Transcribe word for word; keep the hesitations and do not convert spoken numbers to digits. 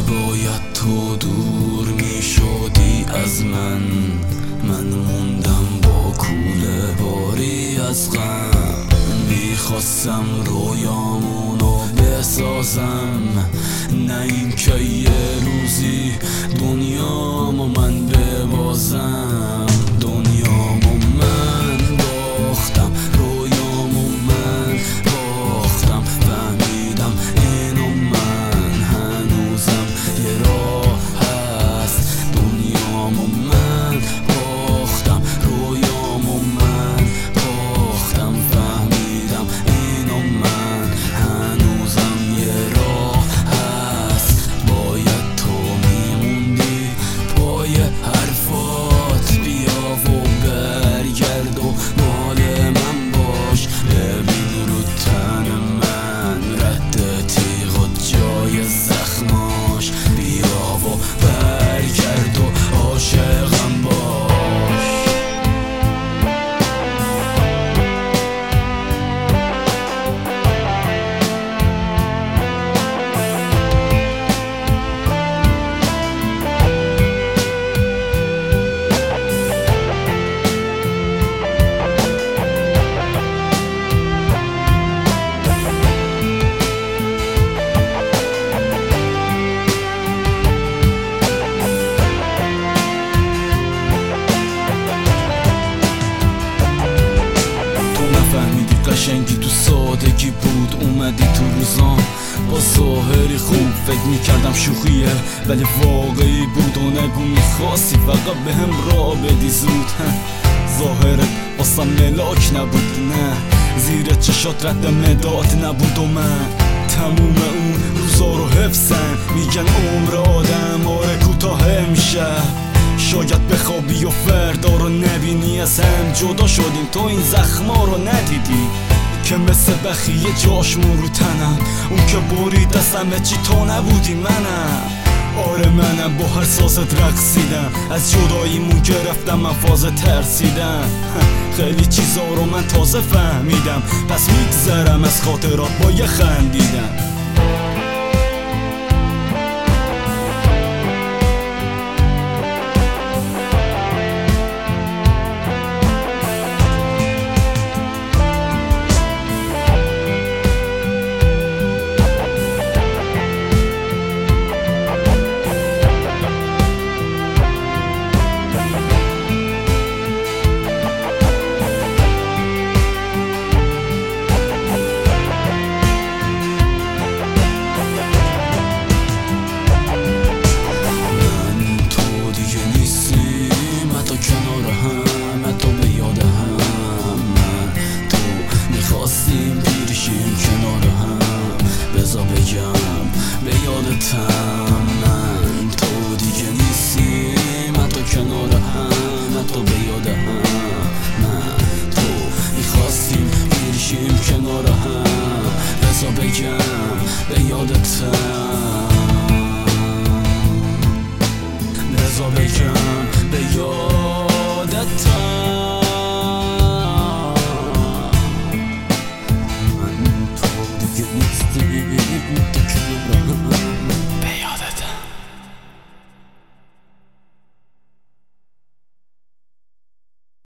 باید تو دور می شدی از من، من موندم با کوله باری از غم. میخواستم رویامونو بسازم، نه این که یه روزی دنیامو من ببازم. دنیامو من باختم، رویامو من باختم، فهمیدم اینو من هنوزم یه راه هست. دنیامو من باختم، رویامو من باختم، فهمیدم اینو من هنوزم یه راه هست. باید تو میموندی پای حرفات، بیا و برگرد و مال من باش. ببین رو تن من رد تیغ و جای زخماش، بیا و برگرد و عاشقم باش. قشنگی تو سادگی بود، اومدی تو روزام با ظاهری خوب. فکر میکردم شوخیه ولی واقعی بود، و نگو میخواستی فقط به هم را بدی زود. ظاهرت واسم ملاک نبود، نه زیر چشات رد مداد نبود. و من تموم اون روزا رو حفظم، میگن عمر آدم آره کوتاه میشه. شاید بخوابی و فردا رو نبینی، از هم جدا شدیم تو این زخما رو ندیدی که مثل بخیه جاشمون رو تنم. اون که برید دستم چی تو نبودی منم. آره منم با هر سازت رقصیدم، از جداییمون گرفتم من فاز ترسیدم. خیلی چیزا رو من تازه فهمیدم، پس میگذرم از خاطرات با یه خندیدم. کنار هم بذار بگم به یادتم